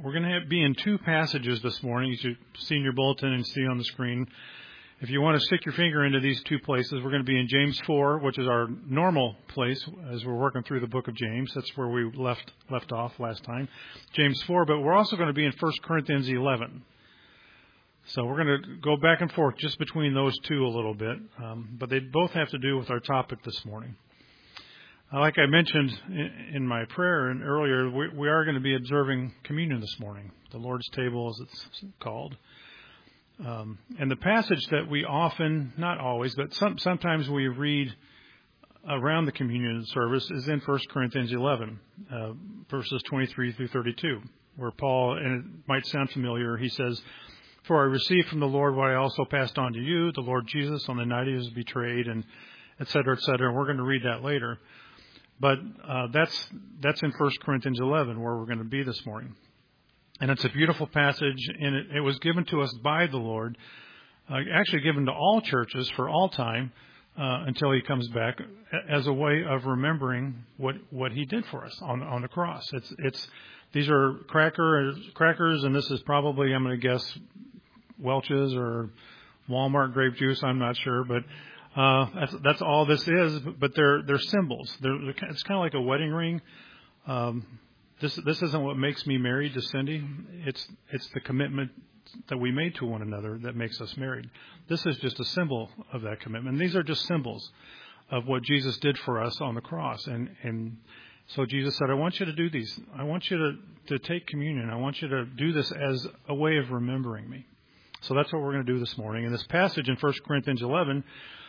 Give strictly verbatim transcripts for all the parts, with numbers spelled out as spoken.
we're going to be in two passages this morning. You should see in your bulletin and see on the screen. If you want to stick your finger into these two places, we're going to be in James four, which is our normal place as we're working through the book of James. That's where we left left off last time, James four. But we're also going to be in First Corinthians eleven. So we're going to go back and forth just between those two a little bit. Um, but they both have to do with our topic this morning. Uh, like I mentioned in, in my prayer and earlier, we, we are going to be observing communion this morning, the Lord's table as it's called. Um, and the passage that we often, not always, but some, sometimes we read around the communion service is in First Corinthians eleven, uh, verses twenty-three through thirty-two, where Paul, and it might sound familiar, he says, "For I received from the Lord what I also passed on to you, the Lord Jesus, on the night he was betrayed," and et cetera, et cetera. And we're going to read that later. But uh, that's that's in First Corinthians eleven, where we're going to be this morning. And it's a beautiful passage, and it, it was given to us by the Lord, uh, actually given to all churches for all time uh, until he comes back, as a way of remembering what, what he did for us on on the cross. It's it's these are cracker crackers, and this is probably, I'm going to guess, Welch's or Walmart grape juice. I'm not sure, but uh, that's that's all this is. But they're they're symbols. They're, they're it's kind of like a wedding ring. Um, This this isn't what makes me married to Cindy. It's it's the commitment that we made to one another that makes us married. This is just a symbol of that commitment. These are just symbols of what Jesus did for us on the cross. And and so Jesus said, I want you to do these. I want you to, to take communion. I want you to do this as a way of remembering me. So that's what we're going to do this morning. And this passage in First Corinthians eleven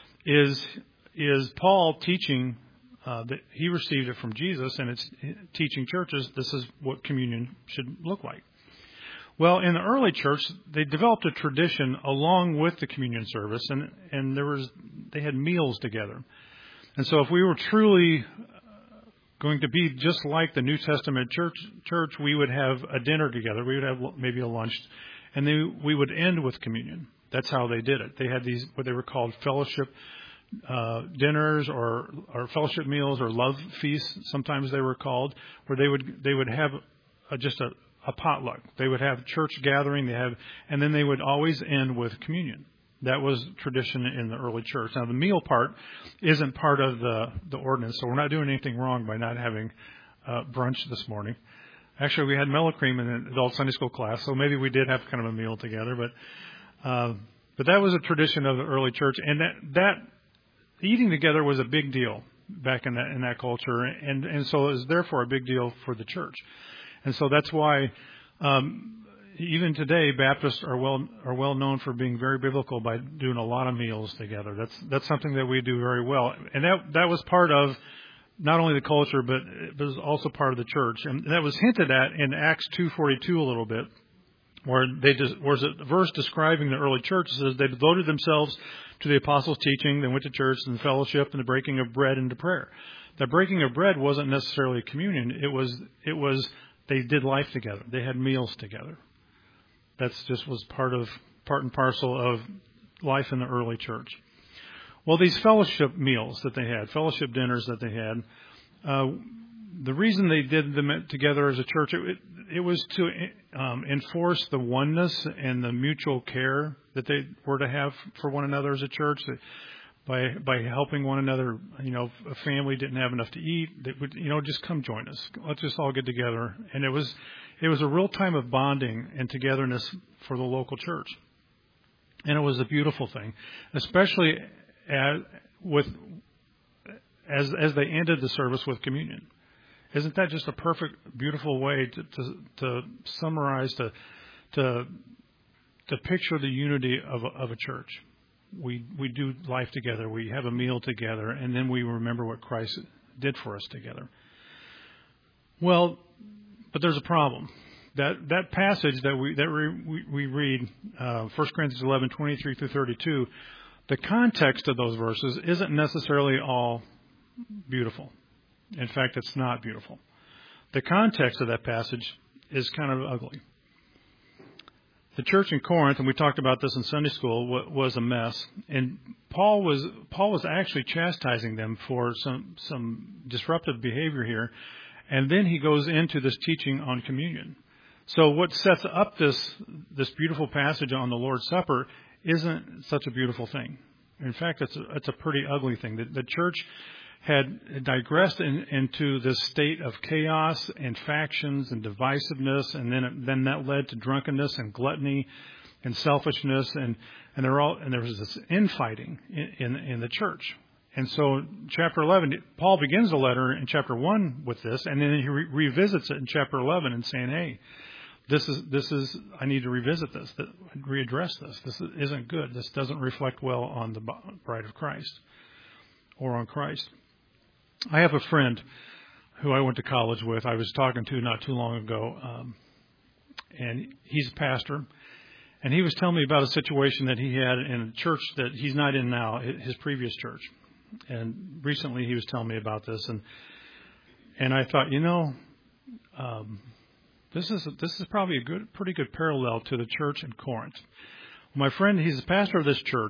is is Paul teaching Uh, that he received it from Jesus, and it's teaching churches this is what communion should look like. Well, in the early church, they developed a tradition along with the communion service, and, and there was they had meals together. And so if we were truly going to be just like the New Testament church, church, we would have a dinner together. We would have maybe a lunch, and then we would end with communion. That's how they did it. They had these, what they were called fellowship Uh, dinners or, or fellowship meals or love feasts, sometimes they were called, where they would they would have a, just a, a potluck. They would have church gathering, they have, and then they would always end with communion. That was tradition in the early church. Now the meal part isn't part of the, the ordinance, so we're not doing anything wrong by not having uh, brunch this morning. Actually, we had mellow cream in an adult Sunday school class, so maybe we did have kind of a meal together. But uh, but that was a tradition of the early church, and that that. Eating together was a big deal back in that in that culture, and and so it was therefore a big deal for the church, and so that's why um, even today Baptists are well are well known for being very biblical by doing a lot of meals together. That's that's something that we do very well, and that that was part of not only the culture, but it was also part of the church, and that was hinted at in Acts two forty-two a little bit, where they just was a verse describing the early church. It says they devoted themselves to the apostles' teaching, they went to church and fellowship and the breaking of bread and to prayer. The breaking of bread wasn't necessarily communion. It was it was they did life together. They had meals together. That's just was part of part and parcel of life in the early church. Well, these fellowship meals that they had, fellowship dinners that they had, uh, the reason they did them together as a church, it, it was to um, enforce the oneness and the mutual care that they were to have for one another as a church. That by by helping one another, you know, if a family didn't have enough to eat, they would, you know, just come join us. Let's just all get together. And it was it was a real time of bonding and togetherness for the local church. And it was a beautiful thing, especially as, with as as they ended the service with communion. Isn't that just a perfect, beautiful way to, to, to summarize, to to to picture the unity of a, of a church? We we do life together, we have a meal together, and then we remember what Christ did for us together. Well, but there's a problem. That that passage that we that we we read, uh, First Corinthians eleven twenty-three through thirty-two, the context of those verses isn't necessarily all beautiful. In fact, it's not beautiful. The context of that passage is kind of ugly. The church in Corinth, and we talked about this in Sunday school, was a mess. And Paul was Paul was actually chastising them for some some disruptive behavior here. And then he goes into this teaching on communion. So what sets up this this beautiful passage on the Lord's Supper isn't such a beautiful thing. In fact, it's a, it's a pretty ugly thing. The, the church had digressed in, into this state of chaos and factions and divisiveness, and then then that led to drunkenness and gluttony and selfishness, and and there all and there was this infighting in, in in the church. And so, chapter eleven, Paul begins the letter in chapter one with this, and then he re- revisits it in chapter eleven and saying, "Hey, this is this is I need to revisit this, readdress this. This isn't good. This doesn't reflect well on the bride of Christ or on Christ." I have a friend who I went to college with. I was talking to not too long ago, um, and he's a pastor. And he was telling me about a situation that he had in a church that he's not in now, his previous church. And recently he was telling me about this, and and I thought, you know, um, this is this is probably a good, pretty good parallel to the church in Corinth. My friend, he's the pastor of this church.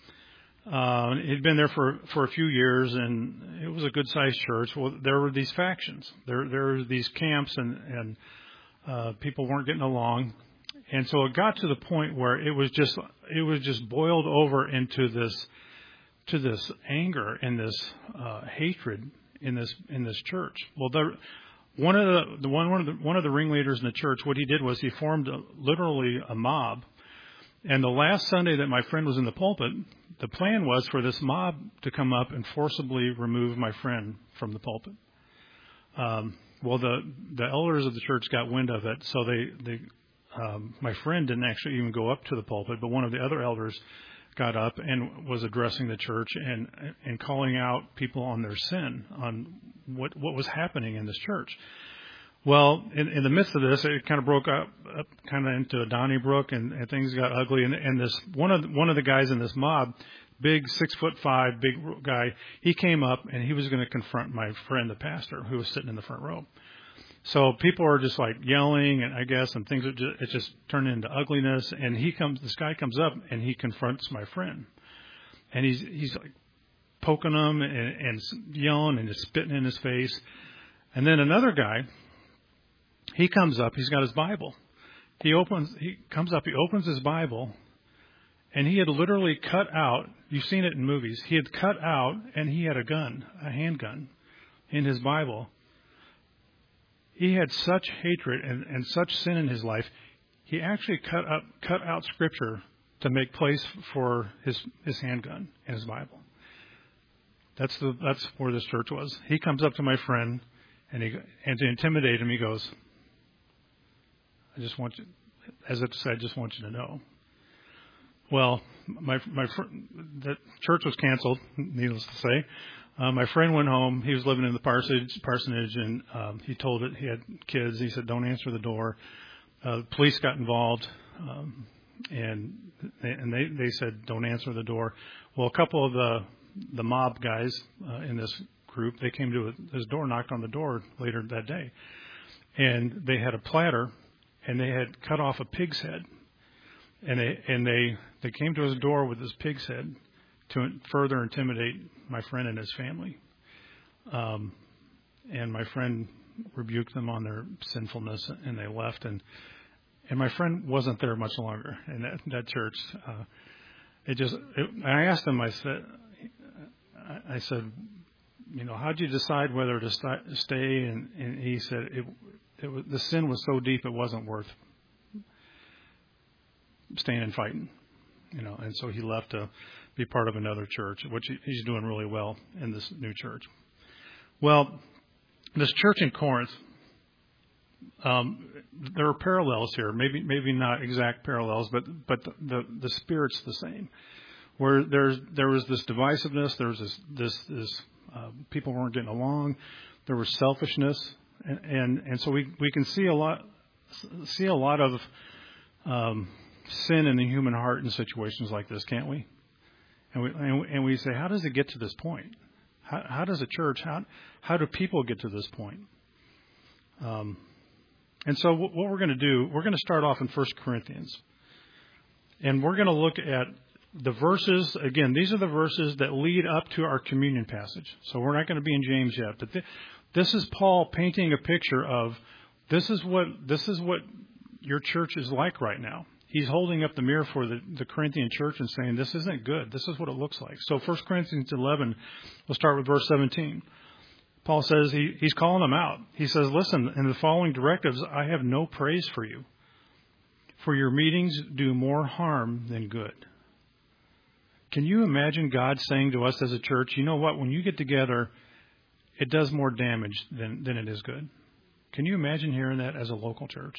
Uh, he'd been there for, for a few years, and it was a good-sized church. Well, there were these factions. There there were these camps, and, and uh, people weren't getting along. And so it got to the point where it was just it was just boiled over into this to this anger and this uh, hatred in this in this church. Well, the, one of the, the one one of the one of the ringleaders in the church, what he did was he formed a, literally a mob. And the last Sunday that my friend was in the pulpit, the plan was for this mob to come up and forcibly remove my friend from the pulpit. Um, well, the the elders of the church got wind of it, so they they um, my friend didn't actually even go up to the pulpit, but one of the other elders got up and was addressing the church and and calling out people on their sin, on what what was happening in this church. Well, in, in the midst of this, it kind of broke up, up kind of into a Donnybrook, and, and things got ugly. And, and this one of the, one of the guys in this mob, big six foot five, big guy, he came up and he was going to confront my friend, the pastor, who was sitting in the front row. So people are just like yelling, and I guess, and things are just, it just turned into ugliness. And he comes, this guy comes up and he confronts my friend, and he's he's like poking him and, and yelling and just spitting in his face. And then another guy. He comes up, he's got his Bible. He opens, he comes up, he opens his Bible, and he had literally cut out, you've seen it in movies, he had cut out, and he had a gun, a handgun, in his Bible. He had such hatred and, and such sin in his life, he actually cut up, cut out Scripture to make place for his, his handgun in his Bible. That's the, that's where this church was. He comes up to my friend, and he, and to intimidate him, he goes, I just want you, as I said, I just want you to know. Well, my my the church was canceled, needless to say. Uh, my friend went home. He was living in the parsonage, parsonage and um, he told it he had kids. He said, "Don't answer the door." Uh, the police got involved, um, and they, and they they said, "Don't answer the door." Well, a couple of the the mob guys uh, in this group, they came to his door, knocked on the door later that day, and they had a platter. And they had cut off a pig's head, and they and they, they came to his door with this pig's head to further intimidate my friend and his family. Um, and my friend rebuked them on their sinfulness, and they left. And and my friend wasn't there much longer in that that church. Uh, it just it, I asked him. I said, I said, you know, how'd you decide whether to st- stay? And, and he said it. It was, the sin was so deep it wasn't worth staying and fighting, you know. And so he left to be part of another church, which he, he's doing really well in this new church. Well, this church in Corinth, um, there are parallels here. Maybe maybe not exact parallels, but but the the, the spirit's the same. Where there's there was this divisiveness, there was this this this uh, people weren't getting along, there was selfishness. And, and and so we we can see a lot see a lot of um, sin in the human heart in situations like this, can't we? And we and, and we say, how does it get to this point? How, how does a church how how do people get to this point? Um, and so what we're going to do, we're going to start off in First Corinthians, and we're going to look at the verses. Again, these are the verses that lead up to our communion passage. So we're not going to be in James yet, but. The, This is Paul painting a picture of this is what this is what your church is like right now. He's holding up the mirror for the, the Corinthian church and saying, this isn't good. This is what it looks like. So First Corinthians eleven, we'll start with verse seventeen. Paul says he, he's calling them out. He says, listen, in the following directives, I have no praise for you. For your meetings do more harm than good. Can you imagine God saying to us as a church, you know what, when you get together, it does more damage than, than it is good? Can you imagine hearing that as a local church?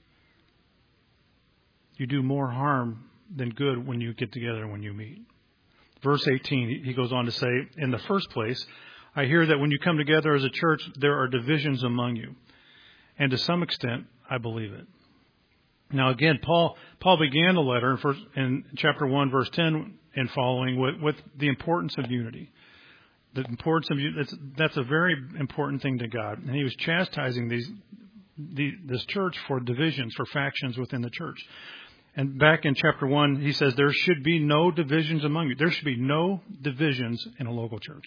You do more harm than good when you get together and when you meet. Verse eighteen, he goes on to say, in the first place, I hear that when you come together as a church, there are divisions among you. And to some extent, I believe it. Now again, Paul Paul began the letter in, first, in chapter one, verse ten and following with, with the importance of unity. The importance of that's, that's a very important thing to God. And he was chastising these the, this church for divisions, for factions within the church. And back in chapter one, he says there should be no divisions among you. There should be no divisions in a local church.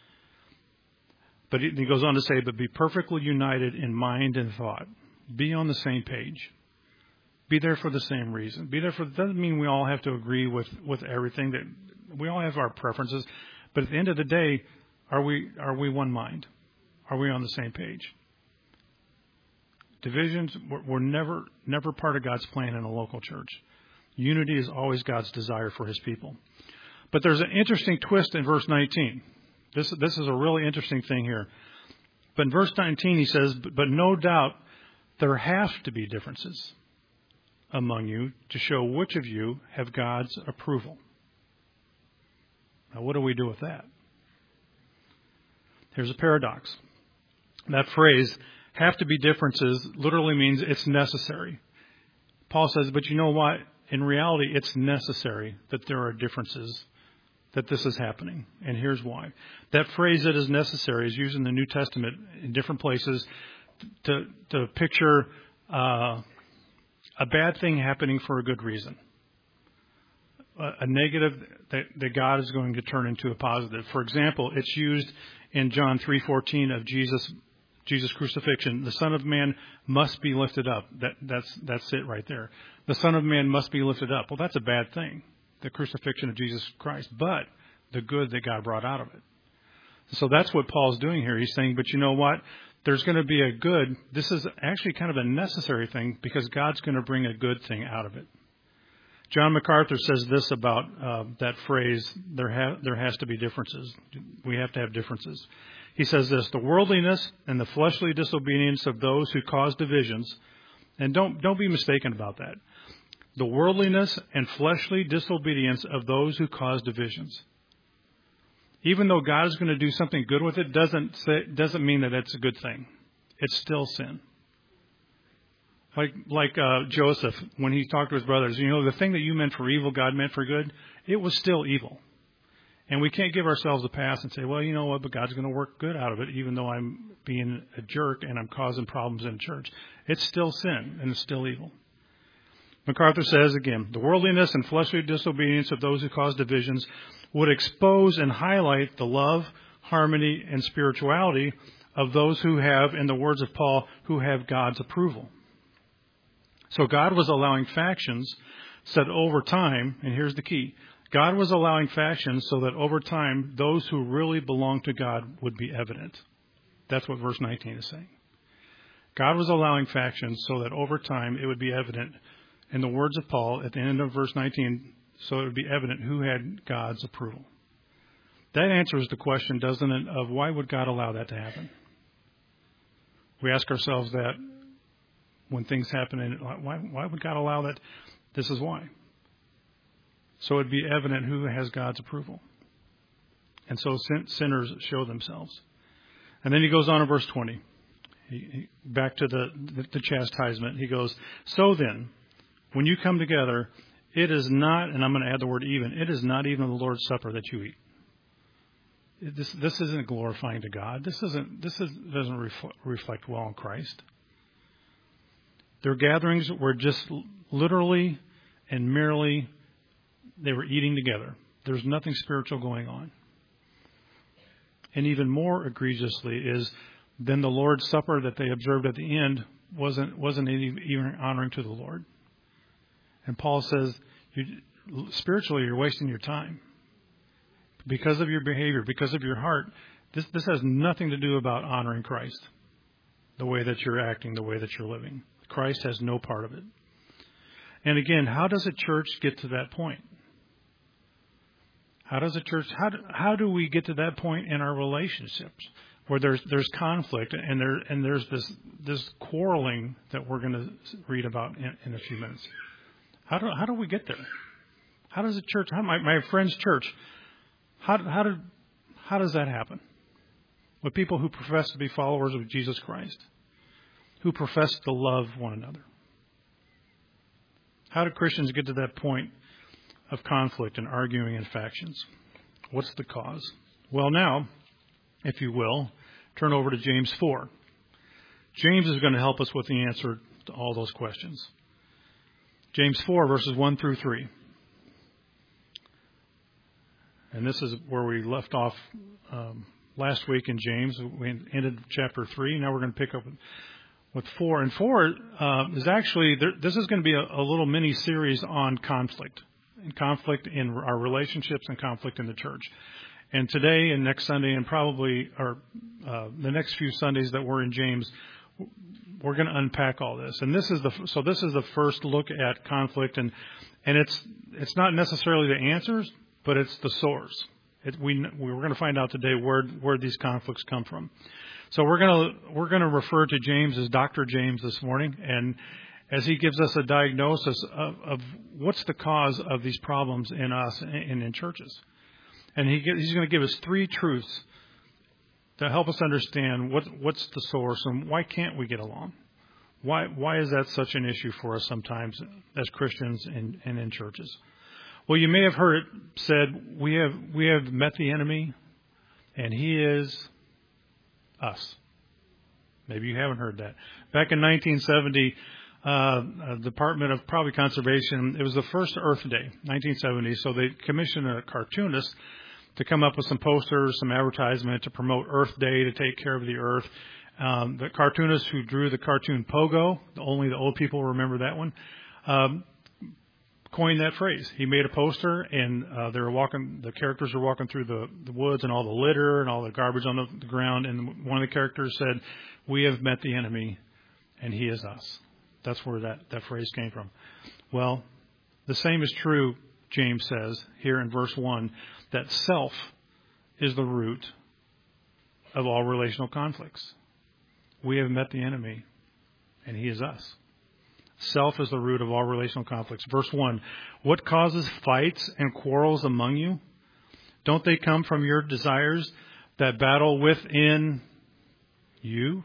But he goes on to say, but be perfectly united in mind and thought. Be on the same page. Be there for the same reason. Be there for, doesn't mean we all have to agree with, with everything. That we all have our preferences. But at the end of the day, are we are we one mind? Are we on the same page? Divisions were, were never never part of God's plan in a local church. Unity is always God's desire for his people. But there's an interesting twist in verse nineteen. This, this is a really interesting thing here. But in verse nineteen, he says, but, but no doubt there have to be differences among you to show which of you have God's approval. Now, what do we do with that? Here's a paradox. That phrase, have to be differences, literally means it's necessary. Paul says, but you know what? In reality, it's necessary that there are differences, that this is happening. And here's why. That phrase, that is necessary, is used in the New Testament in different places to, to picture uh, a bad thing happening for a good reason. A, a negative that, that God is going to turn into a positive. For example, it's used in John three fourteen of Jesus Jesus' crucifixion. The Son of Man must be lifted up. That, that's, that's it right there. The Son of Man must be lifted up. Well, that's a bad thing, the crucifixion of Jesus Christ, but the good that God brought out of it. So that's what Paul's doing here. He's saying, but you know what? There's going to be a good. This is actually kind of a necessary thing because God's going to bring a good thing out of it. John MacArthur says this about uh, that phrase, there, ha- there has to be differences. We have to have differences. He says this, the worldliness and the fleshly disobedience of those who cause divisions, and don't, don't be mistaken about that. The worldliness and fleshly disobedience of those who cause divisions. Even though God is going to do something good with it, doesn't say, doesn't mean that it's a good thing. It's still sin. Like like uh, Joseph, when he talked to his brothers, you know, the thing that you meant for evil, God meant for good, it was still evil. And we can't give ourselves a pass and say, well, you know what, but God's going to work good out of it, even though I'm being a jerk and I'm causing problems in church. It's still sin, and it's still evil. MacArthur says again, the worldliness and fleshly disobedience of those who cause divisions would expose and highlight the love, harmony, and spirituality of those who have, in the words of Paul, who have God's approval. So God was allowing factions so that over time, and here's the key, God was allowing factions so that over time, those who really belong to God would be evident. That's what verse nineteen is saying. God was allowing factions so that over time it would be evident, in the words of Paul at the end of verse nineteen, so it would be evident who had God's approval. That answers the question, doesn't it, of why would God allow that to happen? We ask ourselves that when things happen, and why, why would God allow that? This is why. So it would be evident who has God's approval. And so sin, sinners show themselves. And then he goes on in verse twenty. He, he, back to the, the, the chastisement. He goes, so then, when you come together, it is not, and I'm going to add the word even, it is not even the Lord's Supper that you eat. This, this isn't glorifying to God. This isn't. This is, doesn't reflect, reflect well on Christ. Their gatherings were just literally and merely, they were eating together. There's nothing spiritual going on. And even more egregiously is then the Lord's Supper that they observed at the end wasn't wasn't even honoring to the Lord. And Paul says, you, spiritually, you're wasting your time because of your behavior, because of your heart. This this has nothing to do about honoring Christ, the way that you're acting, the way that you're living. Christ has no part of it. And again, how does a church get to that point? How does a church, how do, how do we get to that point in our relationships where there's there's conflict and there and there's this this quarreling that we're going to read about in, in a few minutes? How do how do we get there? How does a church, how my my friend's church, how how did how does that happen? With people who profess to be followers of Jesus Christ, who profess to love one another. How do Christians get to that point of conflict and arguing and factions? What's the cause? Well, now, if you will, turn over to James four. James is going to help us with the answer to all those questions. James four, verses one through three. And this is where we left off um, last week in James. We ended chapter three. Now we're going to pick up with, with four. And four uh, is actually, there, this is going to be a, a little mini series on conflict. And conflict in our relationships and conflict in the church. And today and next Sunday and probably or uh, the next few Sundays that we're in James, we're going to unpack all this. And this is the so this is the first look at conflict, and and it's it's not necessarily the answers, but it's the source. It, we we're going to find out today where where these conflicts come from. So we're going to we're going to refer to James as Doctor James this morning, and as he gives us a diagnosis of, of what's the cause of these problems in us and in churches. And he, he's going to give us three truths to help us understand what, what's the source and why can't we get along? Why why is that such an issue for us sometimes as Christians and, and in churches? Well, you may have heard it said, we have we have met the enemy, and he is us. Maybe you haven't heard that. Back in nineteen seventy, Uh, uh, Department of probably Conservation, it was the first Earth Day, nineteen seventy, so they commissioned a cartoonist to come up with some posters, some advertisement to promote Earth Day, to take care of the Earth. Um, the cartoonist who drew the cartoon Pogo, only the old people remember that one, um, coined that phrase. He made a poster, and uh, they were walking, the characters were walking through the, the woods and all the litter and all the garbage on the, the ground, and one of the characters said, "We have met the enemy, and he is us." That's where that, that phrase came from. Well, the same is true, James says here in verse one, that self is the root of all relational conflicts. We have met the enemy, and he is us. Self is the root of all relational conflicts. Verse one, what causes fights and quarrels among you? Don't they come from your desires that battle within you?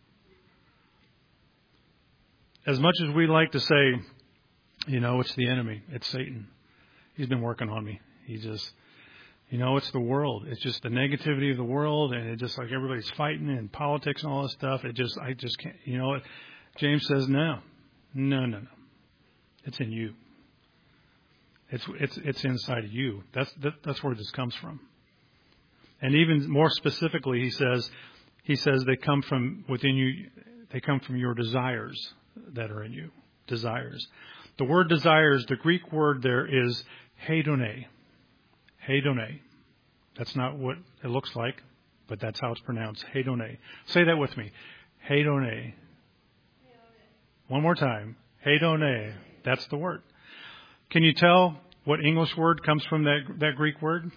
As much as we like to say, you know, it's the enemy, it's Satan. He's been working on me. He just, you know, it's the world. It's just the negativity of the world, and it just like everybody's fighting and politics and all this stuff. It just, I just can't, you know, James says, no, no, no, no. It's in you. It's it's it's inside of you. That's that, that's where this comes from. And even more specifically, he says, he says they come from within you. They come from your desires that are in you. Desires. The word desires, the Greek word there is hedone. Hedone. That's not what it looks like, but that's how it's pronounced. Hedone. Say that with me. Hedone. One more time. Hedone. That's the word. Can you tell what English word comes from that, that Greek word?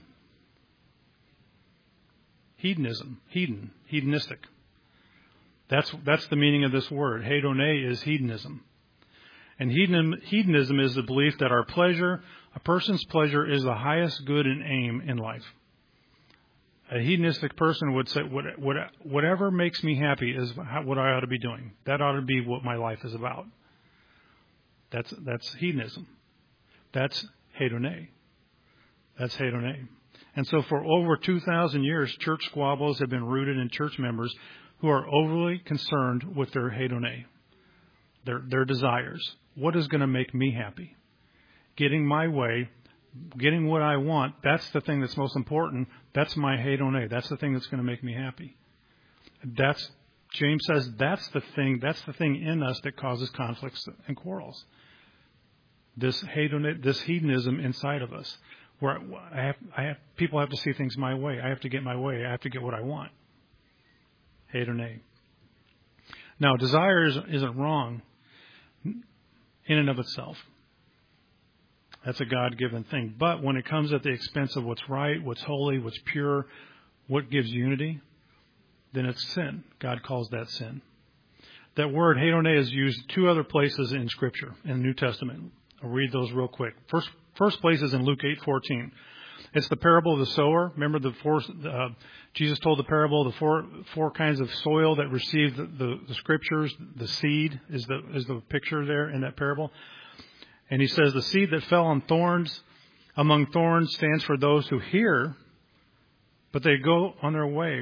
Hedonism. Hedon. Hedonistic. That's that's the meaning of this word. Hedone is hedonism. And hedonism is the belief that our pleasure, a person's pleasure, is the highest good and aim in life. A hedonistic person would say, whatever makes me happy is what I ought to be doing. That ought to be what my life is about. That's that's hedonism. That's hedone. That's hedone. And so for over two thousand years, church squabbles have been rooted in church members who are overly concerned with their hedone, their their desires. What is going to make me happy? Getting my way, getting what I want, that's the thing that's most important. That's my hedone. That's the thing that's going to make me happy. That's James says that's the thing, that's the thing in us that causes conflicts and quarrels. This hedon, this hedonism inside of us, where I have, I have, people have to see things my way. I have to get my way. I have to get what I want. Hedone. Now, desire isn't, isn't wrong in and of itself. That's a God-given thing. But when it comes at the expense of what's right, what's holy, what's pure, what gives unity, then it's sin. God calls that sin. That word hedone is used two other places in Scripture, in the New Testament. I'll read those real quick. First, first place is in Luke eight fourteen. It's the parable of the sower. Remember the four, uh, Jesus told the parable of the four four kinds of soil that received the, the, the Scriptures. The seed is the is the picture there in that parable. And he says the seed that fell on thorns, among thorns, stands for those who hear, but they go on their way.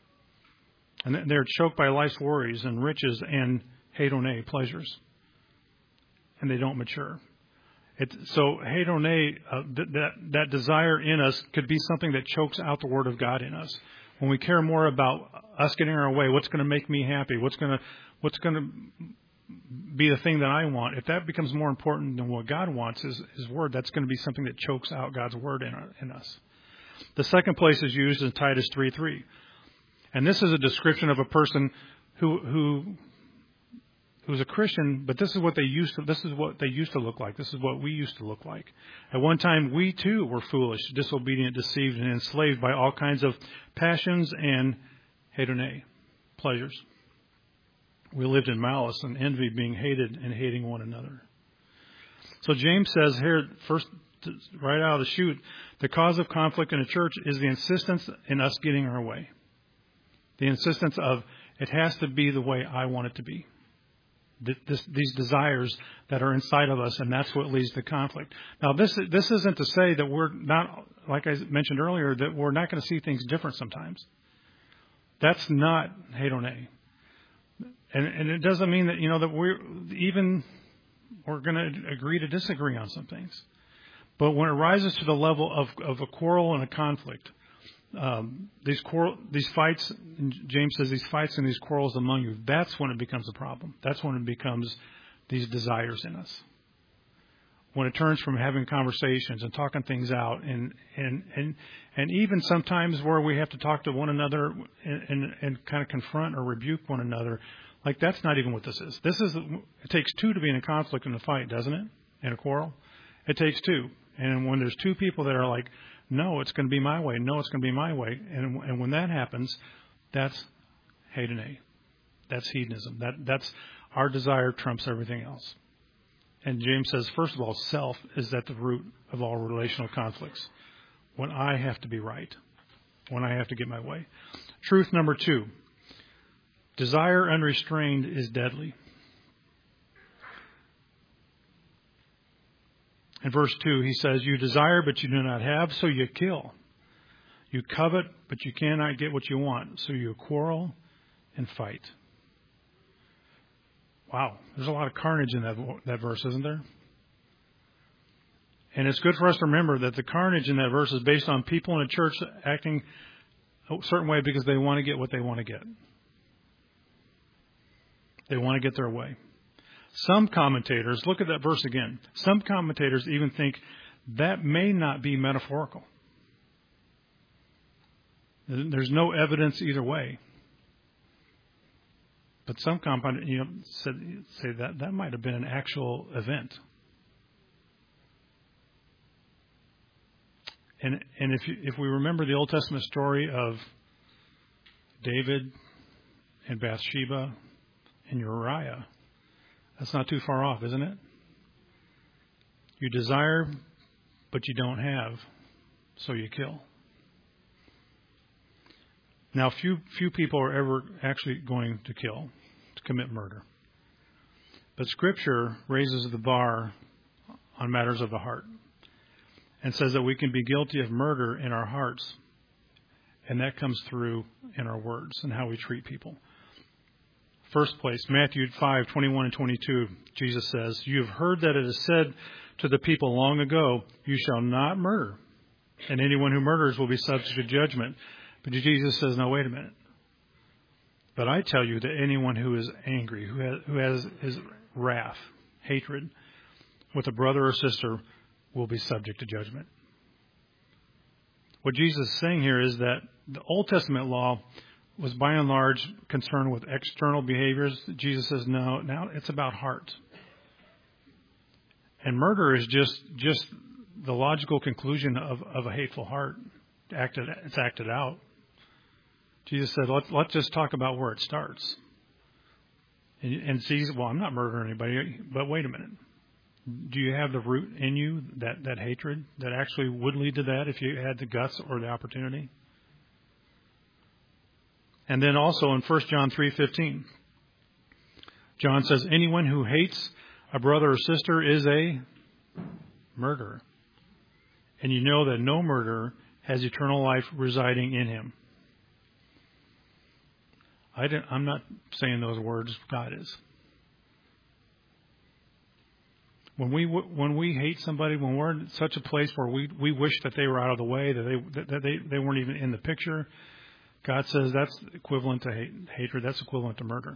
And they're choked by life's worries and riches and hedone, pleasures. And they don't mature. It, so hedone, uh, th- that, that desire in us could be something that chokes out the Word of God in us. When we care more about us getting our way, what's going to make me happy, what's going to what's going to be the thing that I want, if that becomes more important than what God wants, His, His Word, that's going to be something that chokes out God's Word in, our, in us. The second place is used in Titus three three. And this is a description of a person who who who's a Christian, but this is what they used to this is what they used to look like. This is what we used to look like. At one time we too were foolish, disobedient, deceived, and enslaved by all kinds of passions and hedone, pleasures. We lived in malice and envy, being hated and hating one another. So James says here, first, right out of the chute, the cause of conflict in a church is the insistence in us getting our way. The insistence of it has to be the way I want it to be. This, these desires that are inside of us, and that's what leads to conflict. Now, this this isn't to say that we're not, like I mentioned earlier, that we're not going to see things different sometimes. That's not hedone. And, and it doesn't mean that, you know, that we're even, we're going to agree to disagree on some things. But when it rises to the level of, of a quarrel and a conflict, um, these quarrel, these fights, James says these fights and these quarrels among you, that's when it becomes a problem. That's when it becomes these desires in us. When it turns from having conversations and talking things out, and and and, and even sometimes where we have to talk to one another and, and, and kind of confront or rebuke one another, like that's not even what this is. This is, it takes two to be in a conflict and a fight, doesn't it? In a quarrel? It takes two. And when there's two people that are like, no, it's going to be my way. No, it's going to be my way. And, and when that happens, that's hedone. That's hedonism. That, that's our desire trumps everything else. And James says, first of all, self is at the root of all relational conflicts. When I have to be right. When I have to get my way. Truth number two. Desire unrestrained is deadly. In verse two, he says, you desire, but you do not have, so you kill. You covet, but you cannot get what you want, so you quarrel and fight. Wow, there's a lot of carnage in that, that verse, isn't there? And it's good for us to remember that the carnage in that verse is based on people in a church acting a certain way because they want to get what they want to get. They want to get their way. Some commentators, look at that verse again. Some commentators even think that may not be metaphorical. There's no evidence either way. But some commentators, you know, said, say that that might have been an actual event. And and if you, if we remember the Old Testament story of David and Bathsheba and Uriah, that's not too far off, isn't it? You desire, but you don't have, so you kill. Now, few few people are ever actually going to kill, to commit murder. But Scripture raises the bar on matters of the heart and says that we can be guilty of murder in our hearts, and that comes through in our words and how we treat people. First place, Matthew five, twenty-one and twenty-two, Jesus says, you have heard that it is said to the people long ago, you shall not murder, and anyone who murders will be subject to judgment. But Jesus says, no, wait a minute. But I tell you that anyone who is angry, who has, who has his wrath, hatred, with a brother or sister will be subject to judgment. What Jesus is saying here is that the Old Testament law was by and large concerned with external behaviors. Jesus says, no, now it's about heart. And murder is just just the logical conclusion of, of a hateful heart. Acted, it's acted out. Jesus said, let's, let's just talk about where it starts. And, and sees, well, I'm not murdering anybody, but wait a minute. Do you have the root in you, that, that hatred, that actually would lead to that if you had the guts or the opportunity? And then also in First John three fifteen, John says, anyone who hates a brother or sister is a murderer. And you know that no murderer has eternal life residing in him. I didn't, I'm not saying those words. God is. When we when we hate somebody, when we're in such a place where we, we wish that they were out of the way, that they that they, they weren't even in the picture, God says that's equivalent to hate, hatred. That's equivalent to murder.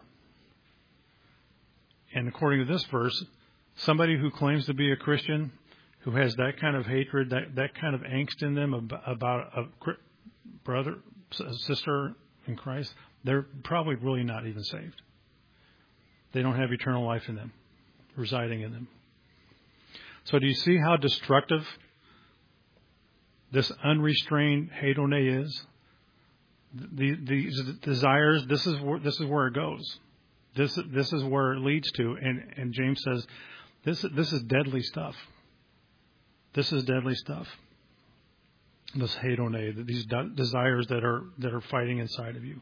And according to this verse, somebody who claims to be a Christian, who has that kind of hatred, that, that kind of angst in them about, about a brother, sister in Christ, they're probably really not even saved. They don't have eternal life in them, residing in them. So do you see how destructive this unrestrained hedone is? The, these desires, this is where, this is where it goes. This this is where it leads to. And, and James says, this this is deadly stuff. This is deadly stuff. This hedone, these de- desires that are that are fighting inside of you.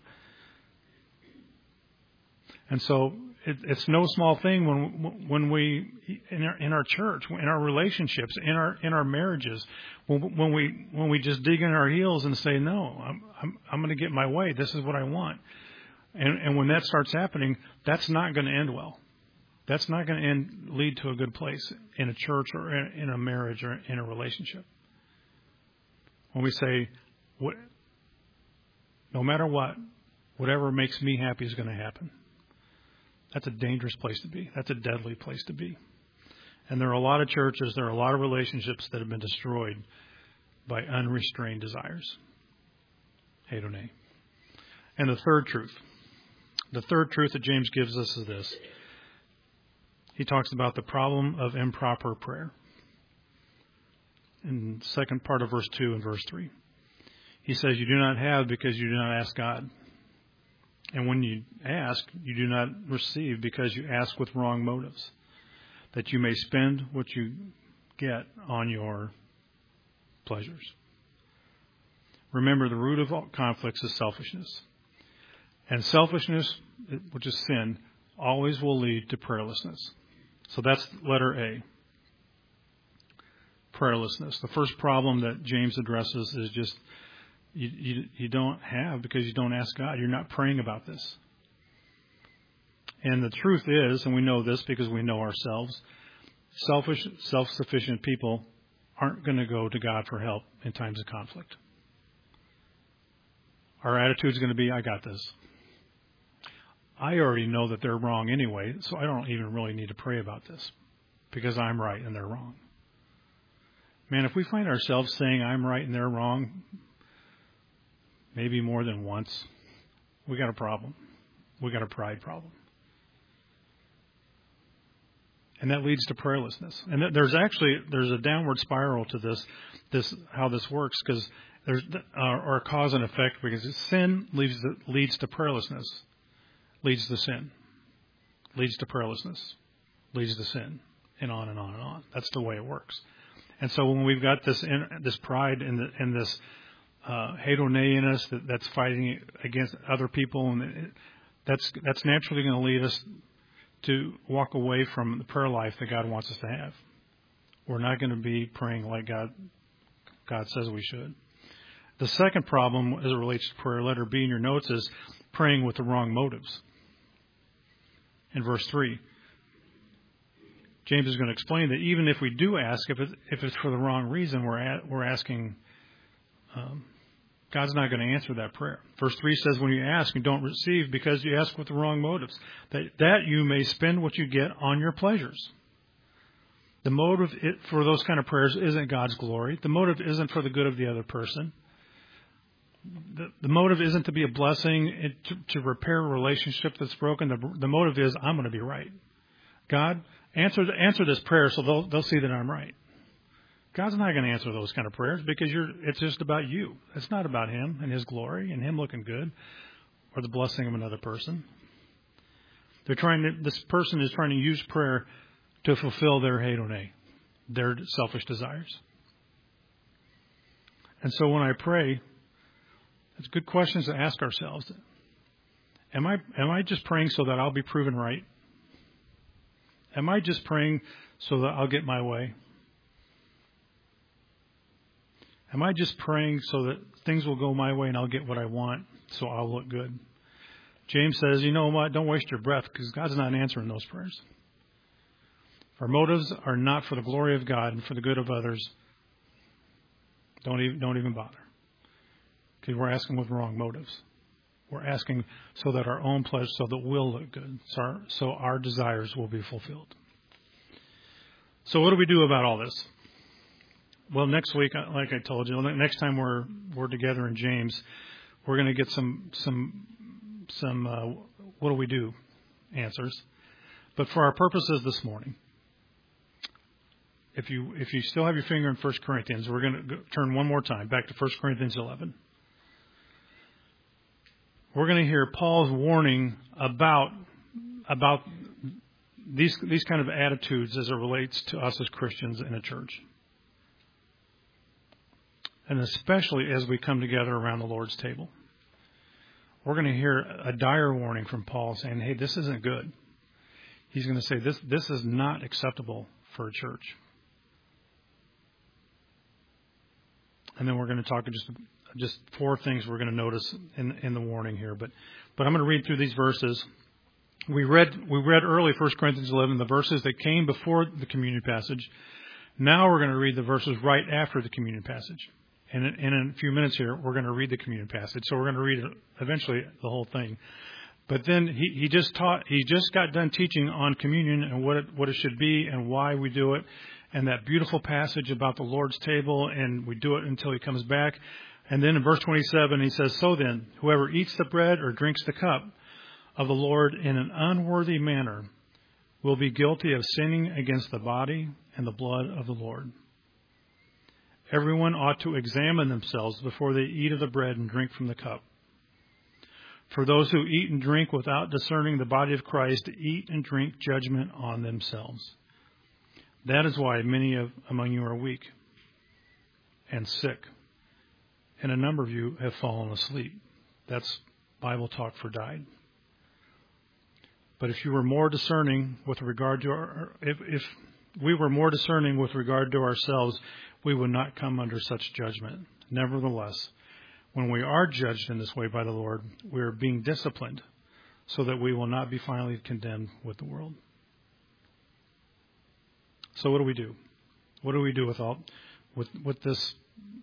And so it, it's no small thing when when we in our in our church, in our relationships, in our in our marriages, when, when we when we just dig in our heels and say, no, I'm I'm, I'm going to get my way. This is what I want. And, and when that starts happening, that's not going to end well. That's not going to end lead to a good place in a church or in, in a marriage or in a relationship. When we say, what, no matter what, whatever makes me happy is going to happen. That's a dangerous place to be. That's a deadly place to be. And there are a lot of churches, there are a lot of relationships that have been destroyed by unrestrained desires. Hedone. And the third truth. The third truth that James gives us is this. He talks about the problem of improper prayer. In the second part of verse two and verse three. He says, you do not have because you do not ask God. And when you ask, you do not receive because you ask with wrong motives, that you may spend what you get on your pleasures. Remember, the root of all conflicts is selfishness. And selfishness, which is sin, always will lead to prayerlessness. So that's letter A. Prayerlessness. The first problem that James addresses is just you, you, you don't have because you don't ask God. You're not praying about this. And the truth is, and we know this because we know ourselves, selfish, self-sufficient people aren't going to go to God for help in times of conflict. Our attitude is going to be, I got this. I already know that they're wrong anyway, so I don't even really need to pray about this because I'm right and they're wrong. Man, if we find ourselves saying I'm right and they're wrong, maybe more than once, we got a problem. We got a pride problem. And that leads to prayerlessness. And there's actually, there's a downward spiral to this, this how this works, because there's, or a cause and effect, because sin leads to, leads to prayerlessness. Leads to sin, leads to prayerlessness, leads to sin, and on and on and on. That's the way it works. And so when we've got this in, this pride and, the, and this uh, hedone in us that, that's fighting against other people, and it, that's that's naturally going to lead us to walk away from the prayer life that God wants us to have. We're not going to be praying like God God says we should. The second problem, as it relates to prayer, letter B in your notes, is praying with the wrong motives. In verse three, James is going to explain that even if we do ask, if it's, if it's for the wrong reason, we're at, we're asking um, God's not going to answer that prayer. Verse three says, when you ask, you don't receive because you ask with the wrong motives, that, that you may spend what you get on your pleasures. The motive for those kind of prayers isn't God's glory. The motive isn't for the good of the other person. The, the motive isn't to be a blessing, it, to, to repair a relationship that's broken. The, the motive is, I'm going to be right. God, answer answer this prayer so they'll, they'll see that I'm right. God's not going to answer those kind of prayers because you're. It's just about you. It's not about Him and His glory and Him looking good or the blessing of another person. They're trying to. This person is trying to use prayer to fulfill their hedone, their selfish desires. And so when I pray, it's good questions to ask ourselves. Am I am I just praying so that I'll be proven right? Am I just praying so that I'll get my way? Am I just praying so that things will go my way and I'll get what I want so I'll look good? James says, you know what? Don't waste your breath because God's not answering those prayers. If our motives are not for the glory of God and for the good of others, don't even, don't even bother. Because we're asking with wrong motives. We're asking so that our own pleasure, so that we'll look good, so our, so our desires will be fulfilled. So what do we do about all this? Well, next week, like I told you, next time we're we're together in James, we're going to get some some some uh, what do we do answers. But for our purposes this morning, if you if you still have your finger in First Corinthians, we're going to turn one more time back to First Corinthians eleven. We're going to hear Paul's warning about about these these kind of attitudes as it relates to us as Christians in a church. And especially as we come together around the Lord's table. We're going to hear a dire warning from Paul saying, hey, this isn't good. He's going to say this this is not acceptable for a church. And then we're going to talk just just four things we're going to notice in in the warning here. But but I'm going to read through these verses. We read we read early First Corinthians eleven, the verses that came before the communion passage. Now we're going to read the verses right after the communion passage. And in, in a few minutes here, we're going to read the communion passage. So we're going to read eventually the whole thing. But then he, he just taught, he just got done teaching on communion and what it, what it should be and why we do it. And that beautiful passage about the Lord's table, and we do it until He comes back. And then in verse twenty-seven, he says, so then, whoever eats the bread or drinks the cup of the Lord in an unworthy manner will be guilty of sinning against the body and the blood of the Lord. Everyone ought to examine themselves before they eat of the bread and drink from the cup. For those who eat and drink without discerning the body of Christ eat and drink judgment on themselves. That is why many of among you are weak and sick, and a number of you have fallen asleep. That's Bible talk for died. But if you were more discerning with regard to our, if, if we were more discerning with regard to ourselves, we would not come under such judgment. Nevertheless, when we are judged in this way by the Lord, we are being disciplined so that we will not be finally condemned with the world. So what do we do? What do we do with all, with, with this,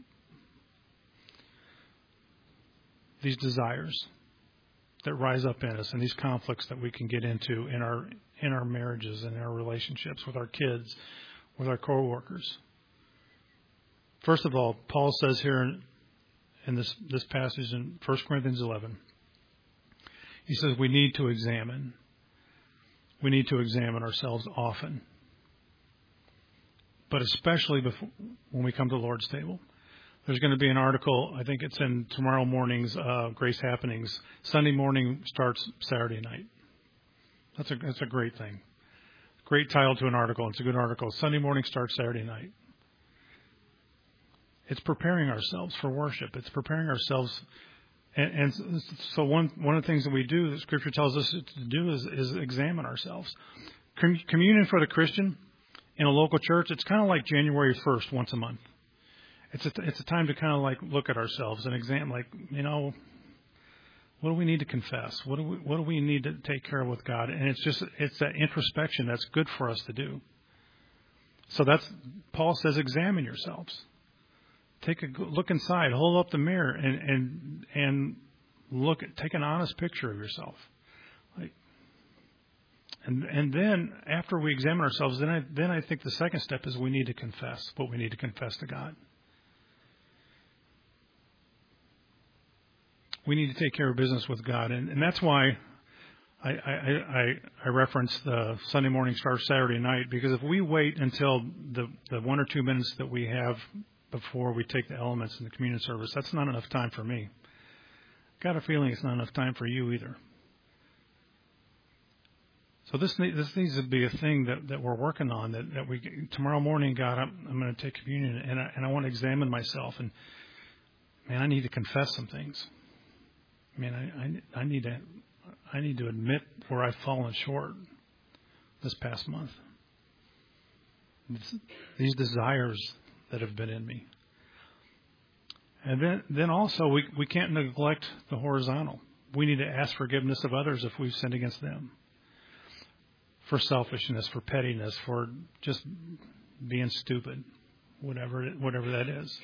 these desires that rise up in us and these conflicts that we can get into in our in our marriages and our relationships with our kids, with our co-workers? First of all, Paul says here in, in this, this passage in First Corinthians eleven, he says we need to examine. We need to examine ourselves often. But especially before, when we come to the Lord's table. There's going to be an article, I think it's in tomorrow morning's uh, Grace Happenings. Sunday morning starts Saturday night. That's a that's a great thing. Great title to an article. It's a good article. Sunday morning starts Saturday night. It's preparing ourselves for worship. It's preparing ourselves. And, and so one one of the things that we do, that Scripture tells us to do, is, is examine ourselves. Com- communion for the Christian in a local church, it's kind of like January first once a month. It's a, it's a time to kind of like look at ourselves and examine, like, you know, what do we need to confess? What do we, what do we need to take care of with God? And it's just, it's that introspection that's good for us to do. So that's, Paul says, examine yourselves. take a look inside, hold up the mirror, and and and look, at, take an honest picture of yourself. Like, and and then after we examine ourselves, then I then I think the second step is we need to confess what we need to confess to God. We need to take care of business with God, and, and that's why I, I, I, I reference the Sunday morning starts Saturday night, because if we wait until the, the one or two minutes that we have before we take the elements in the communion service, that's not enough time for me. Got a feeling it's not enough time for you either. So this this needs to be a thing that, that we're working on. That, that we tomorrow morning, God, I'm, I'm going to take communion, and I, and I want to examine myself, and man, I need to confess some things. I mean, I, I, I need to I need to admit where I've fallen short this past month. It's these desires that have been in me. And then, then also, we, we can't neglect the horizontal. We need to ask forgiveness of others if we've sinned against them. For selfishness, for pettiness, for just being stupid, whatever whatever that is.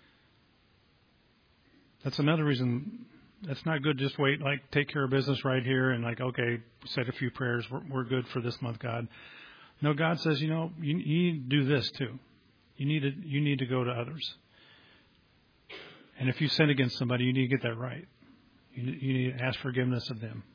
That's another reason. That's not good. Just wait, like take care of business right here, and like okay, said a few prayers. We're, we're good for this month, God. No, God says, you know, you, you need to do this too. You need to you need to go to others. And if you sin against somebody, you need to get that right. You, you need to ask forgiveness of them.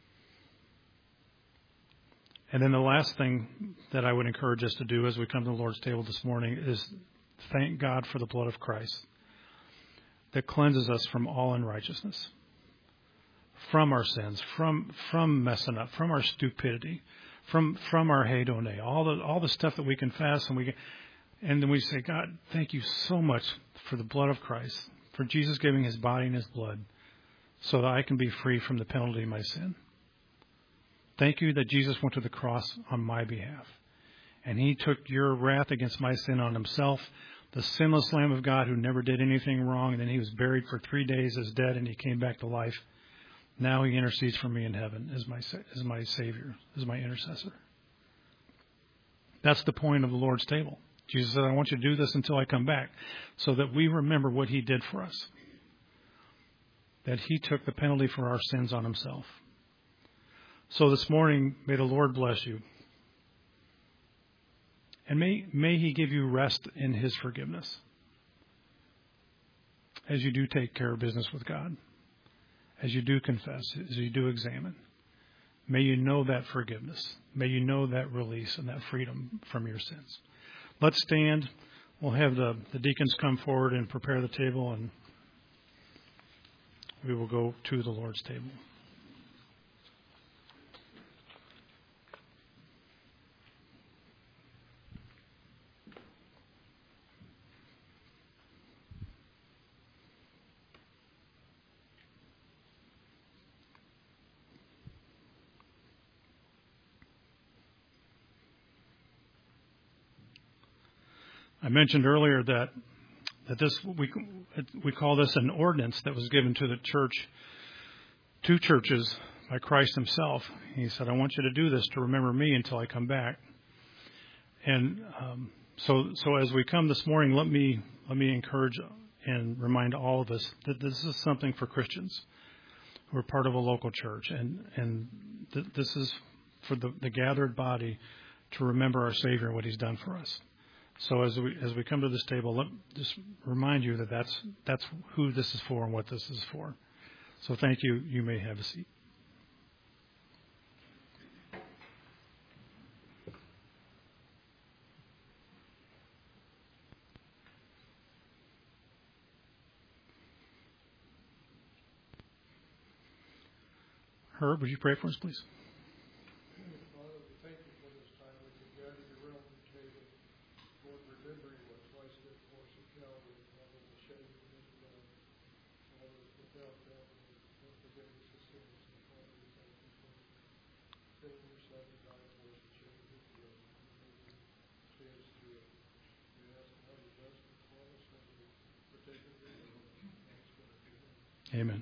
And then the last thing that I would encourage us to do as we come to the Lord's table this morning is thank God for the blood of Christ that cleanses us from all unrighteousness, from our sins, from from messing up, from our stupidity, from from our hedone, all the all the stuff that we confess, and we get, and then we say, God, thank you so much for the blood of Christ, for Jesus giving His body and His blood, so that I can be free from the penalty of my sin. Thank you that Jesus went to the cross on my behalf, and He took your wrath against my sin on Himself, the sinless Lamb of God who never did anything wrong, and then He was buried for three days as dead, and He came back to life. Now He intercedes for me in heaven as my as my Savior, as my intercessor. That's the point of the Lord's table. Jesus said, I want you to do this until I come back, so that we remember what He did for us, that He took the penalty for our sins on Himself. So this morning, may the Lord bless you. And may, may He give you rest in His forgiveness as you do take care of business with God, as you do confess, as you do examine. May you know that forgiveness. May you know that release and that freedom from your sins. Let's stand. We'll have the, the deacons come forward and prepare the table, and we will go to the Lord's table. I mentioned earlier that that this we we call this an ordinance that was given to the church, two churches by Christ Himself. He said, "I want you to do this to remember me until I come back." And um, so, so as we come this morning, let me let me encourage and remind all of us that this is something for Christians who are part of a local church, and and th- this is for the, the gathered body to remember our Savior and what He's done for us. So as we as we come to this table, let just remind you that that's that's who this is for and what this is for. So thank you. You may have a seat. Herb, would you pray for us, please? Amen.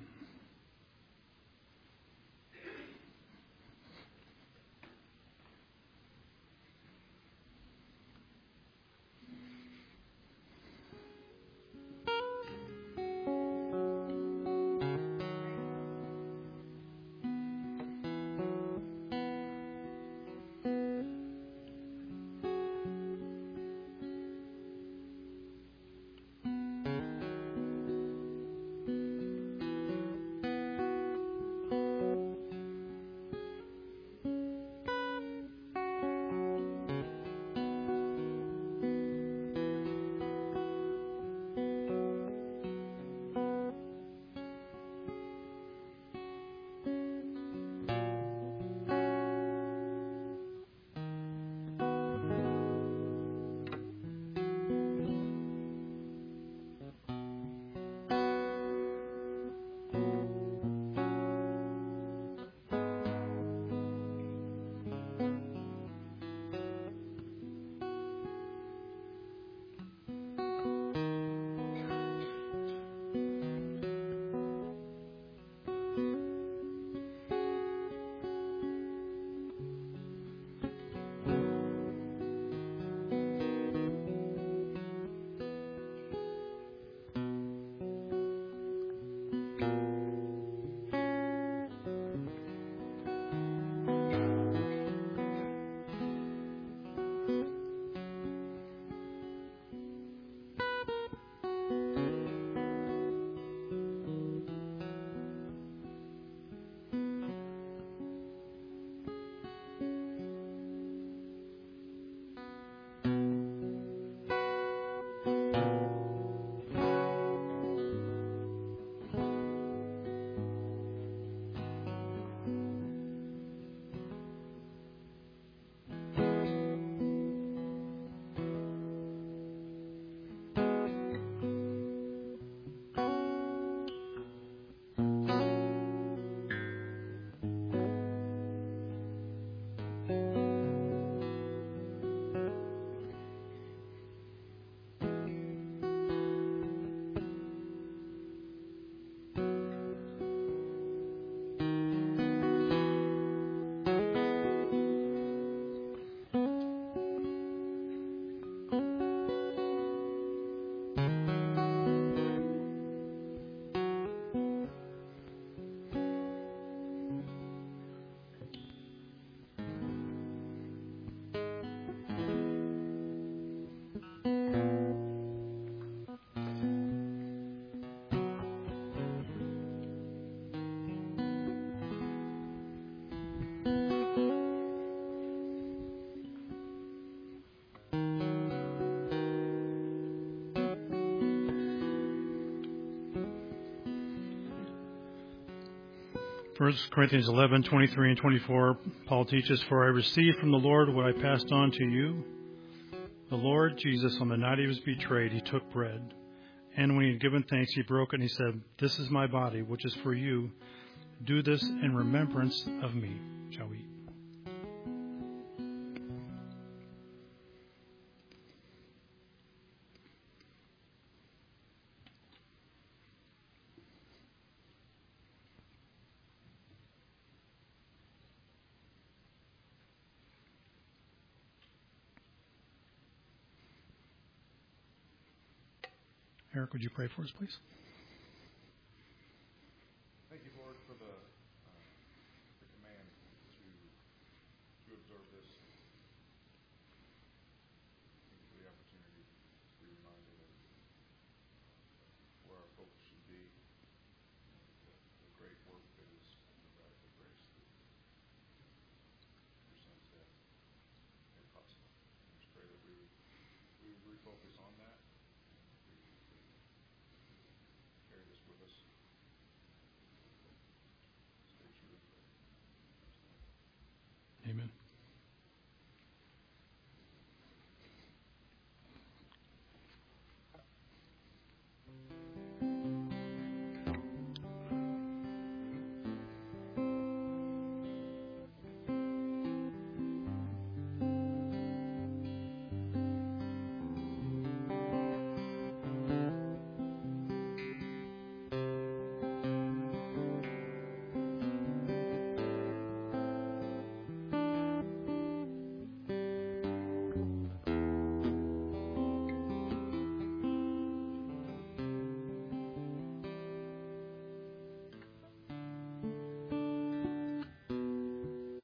First Corinthians eleven, twenty-three and twenty-four, Paul teaches, "For I received from the Lord what I passed on to you. The Lord Jesus, on the night he was betrayed, he took bread. And when he had given thanks, he broke it, and he said, 'This is my body, which is for you. Do this in remembrance of me.'" Shall we eat? Eric, would you pray for us, please? Thank you, Lord, for the, uh, the command to to observe this. Thank you for the opportunity to be reminded of where our focus should be, the, the great work that is the radical grace that your Son's death made possible. I just pray that we would, we would refocus on that, and we would carry this with us.